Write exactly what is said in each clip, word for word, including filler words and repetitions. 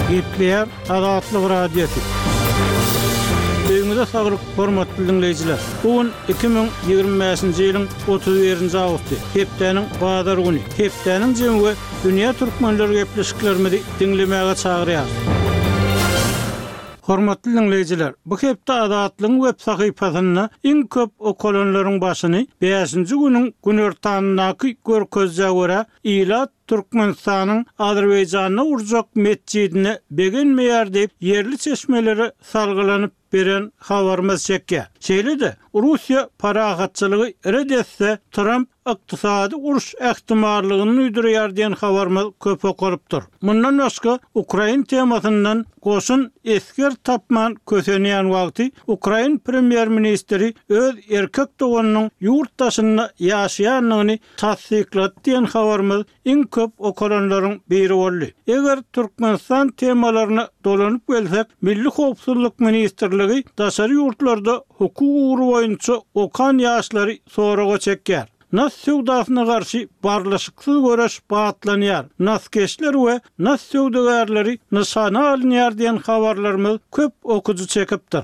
Gepler Azatlyk Radiosu. Öňüňizde saglyk, hormatly dinleýijiler. Bugün iki bin ýygrimi beşinji ýylyň otuz birinji awgusty, hepdeniň bazar güni. Hepdeniň jemgy dünýä türkmenleri gepleşiklerimizi dinlemäge çagyrýar. Hormatly dinleýijiler, bu hepde Azatlyň web sahypasyna iň köp okulanlaryň başyny beşinji güniň günertanyndaky görkezje görä ýyla Türkmenistanyň Azerbaýjanyna urjak mescidine begenmeýär diýip yerli çeşmeleri salgylanyp beren habarymyz çekýär. Şeýle-de Russiýa parahatçylygy redetse Trump ykdysady uruş ähtimallygyny üýdürýär diýen habarymyz köp okulypdyr. Mundan başga Ukraina temasyndan goşun esker tapman kösenýän wagty Ukraina premier ministri öz erkek doganynyň ýurtdaşyna ýaşaýanlygyny tasdiklat diýen habarymyz iň köp okulanlaryň biri boldy. Eger Türkmenistan temalaryna dolanyp gelsek, Milli Howpsuzlyk Ministrligi daşary ýurtlarda hukuk uğru boýunça okan ýaşlary soraga çekýär. Nas sowdasyna garşy barlaşyksız göreş batlanýar. Naskeşler we nas sowdagarlary nişana alynýar diýen habarlarymyz köp okuju çekipdir.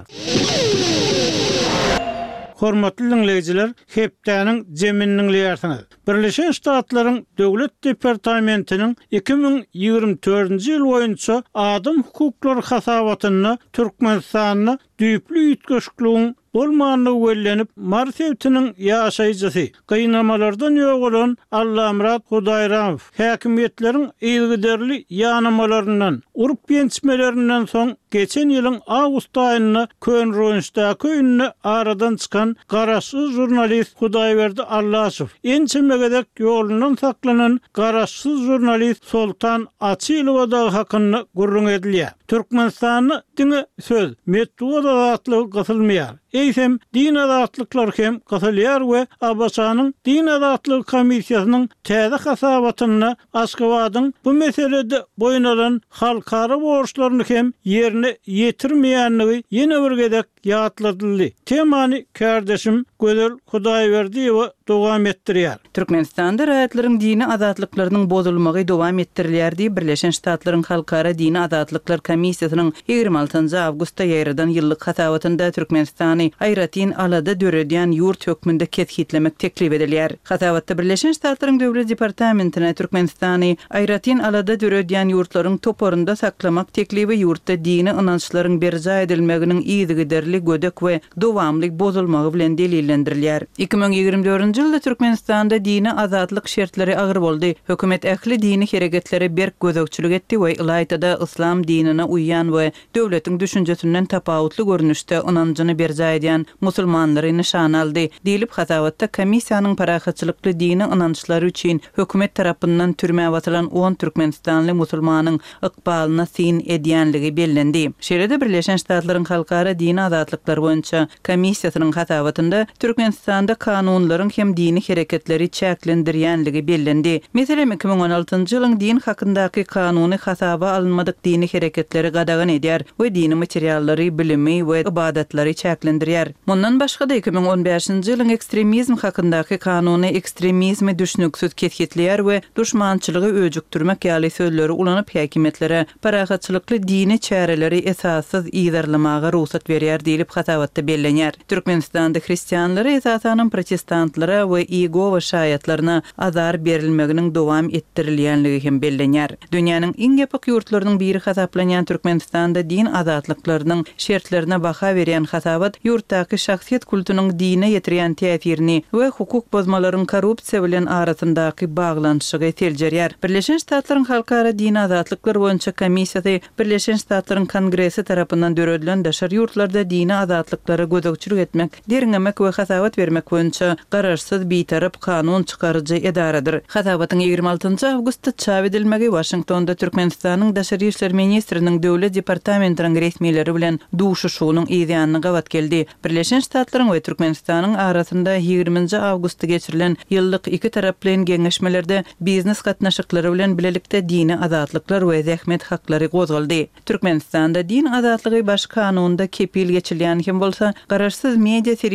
Hormatly dinleýijiler, hepdeniň jeminiň liýarsyňyz. Birleşen Ştatlaryň Döwlet Departamentiniň iki bin ýygrimi dördünji ýyl boýunça adam hukuklary hasabatyna Türkmenistanyň düýpli ýetgeşikligiň bolmanlygy wellenip, Marsewtiniň ýaşaýjysy, gynamalardan ýogalan Allamrat Hudaýramow häkimetleriň ýygyderli ýanamalaryndan, urup ýençmelerinden soň geçen ýylyň awgust aýyna Könrönşdaky öňüne aradan çykan garaşsyz jurnalist Hudaýberdi Allaşow, ençemegedek ýolundan saklanan garaşsyz jurnalist Soltan Açylowa da hakyny gurrun edilýär. Türkmenistanyň diňe söz, metduwa azatlygy gysylmaýar. Eýsem din azatlyklar hem gysylýar we Abaşanyň din azatlygy komissiýasynyň täze hasabatyna Aşgabatyň bu meselede boýun halkara borçlaryny hem ýerine ýetirmeýänligi ýene bir gedek ýatladyldy. Temany kardeşim Gözel Hudaýberdiýew dowam etdirýär. Türkmenistanda raýatlaryň dini azatlyklarynyň bozulmagy dowam etdirilýär diýip Birleşen Ştatlaryň Halkara Dini Azatlyklar Komissiýasynyň ýygrimi altynjy awgustda ýaýradan ýyllyk hasabatynda Türkmenistany aýratyn alada döredýän ýurt hökmünde kethitlemek teklip edilýär. Hasabatda Birleşen Ştatlaryň Döwlet Departamentine Türkmenistany aýratyn alada döredýän ýurtlaryň toporunda saklamak teklibi ýurtda dini ynançlaryň berja edilmeginiň ýygyderli gödek we dowamlyk bozulmagy bilen delillendirilýär. iki bin ýygrimi dördünji ýylda Türkmenistanda dini azatlyk şertleri agyr boldy. Hökümet ähli dini hereketleri berk gözegçilik etdi we Ilaýtada islam dinine uýan we döwletiň düşünjesinden tapawutly görnüşde ynanjyny berja edýän musulmanlary nişan aldy. Diýilip hasabatda komissiýanyň parahatçylykly dini ynançlary üçin hökümet tarapyndan türmäge watylan on türkmenistanly musulmanyň ykbalyna sin edýänligi bellendi. Şeýle-de Birleşen Ştatlaryň Halkara Dini Azatlyklary boýunça komissiýasynyň hasabatynda Türkmenistanda kanunlaryň hem dini hereketleri çäklendirýänligi bellendi. Meselem iki bin on altynjy ýylyň din hakyndaky kanuny hasaba alınmadyk dini hereketleri gadagan edýär we dini materiallary, bilimi we ibadatlary çäklendirýär. Mundan başga da iki bin on beşinji ýylyň ekstremizm hakyndaky kanuny ekstremizmi düşnüksiz ketgitleýär we düşmançylygy öjükdirmek ýaly sözleri ulanyp häkimetlere parahatçylykly dini çäreleri esassız ýydarlamaga ruhsat berýär diýilip hasabatda bellenýär. Türkmenistanda hristianlary esasanyň protestantlara we ego we şaýatlaryna azar berilmeginiň dowam etdirilýänligi hem bellenýär. Dünýäniň iň ýapyk ýurtlarynyň biri hasaplanýan Türkmenistanda din azatlyklarynyň şertlerine baha berýän hasabat ýurtdaky şahsiýet kultunyň dine ýetirýän täsirini we hukuk bozmalaryň korrupsiýa bilen arasyndaky baglanyşygy teljerýär. Birleşen Ştatlaryň Halkara Dini Azatlyklar boýunça komissiýasy Birleşen Ştatlaryň Kongresi tarapyndan döredilen daşary ýurtlarda dini azatlyklara gözegçilik etmek, deriňemek we hasabat bermek boýunça garaşsyz bitarap kanun çykarjy edaradyr. Hasabatyň ýygrimi altynjy awgustda çap edilmegi Washingtonda Türkmenistanyň daşary işler ministriniň Döwlet Departamentiniň resmiýetleri bilen duşuşugynyň ýygyanyny gawat geldi. Birleşen Ştatlaryň we Türkmenistanyň arasynda ýygrimiňji awgustda geçirilen ýyllyk iki tarap bilen geňeşmelerde biznes gatnaşyklary bilen bilelikde dini azatlyklar we zähmet haklary gozgaldy. Türkmenistanda din azatlygy baş kanunda kepil geçirilýän hem bolsa garaşsyz media serişdeleri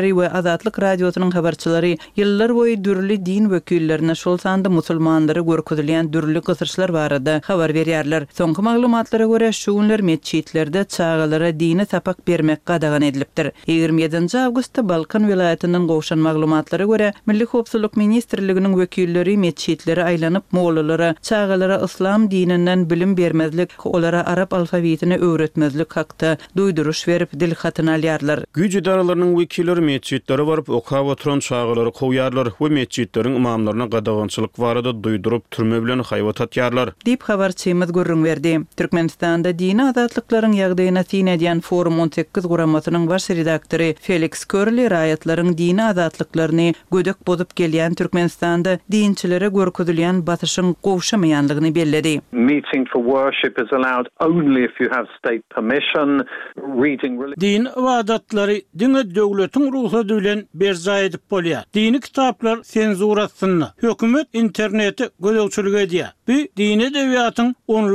habarçylary we Azatlyk radiosynyň habarçylary ýyllar boýy dürli din wekillerine şol sanda musulmanlary görkezilýän dürli gysyrçylar barada habar berýärler. Soňky maglumatlara görä şu günler meçhitlerde çağalara dini sapak bermek gadagan edilipdir. ýygrimi ýedinji awgustda Balkan vilayatynyň gowşan maglumatlara görä Milli Howpsuzlyk ministrliginiň wekilleri meçhitleri aýlanyp mollalara çağalara islam dininden bilim bermezlik, olara arap alfabetini öwretmezlik hakda duýduruş berip dil hatyny alýarlar. Güç idaralarynyň wekilleri meçhitlere baryp okap oturan çağalary goýarlar we meçhitlerin imamlaryna gadagançylyk barada duýdurup türme bilen haýwat atýarlar. Dip habarçymyz görüň berdi. Türkmenistanda dini azatlyklaryň ýagdaýyna tin edýän Forum on sekiz guramatynyň baş redaktory Felix Körli raýatlaryň dini azatlyklaryny gödek bozup gelýän Türkmenistanda dinçilere görkezilýän batyşyň gowşamaýanlygyny belledi. Meeting for worship is allowed only if you have state permission. Reading din wadatlary dine döwletiň ruhsat bilen berza edip bolýar. Dini kitaplar senzurasyna hökümet interneti gözegçilik edýär. Bu dini edebiýatyň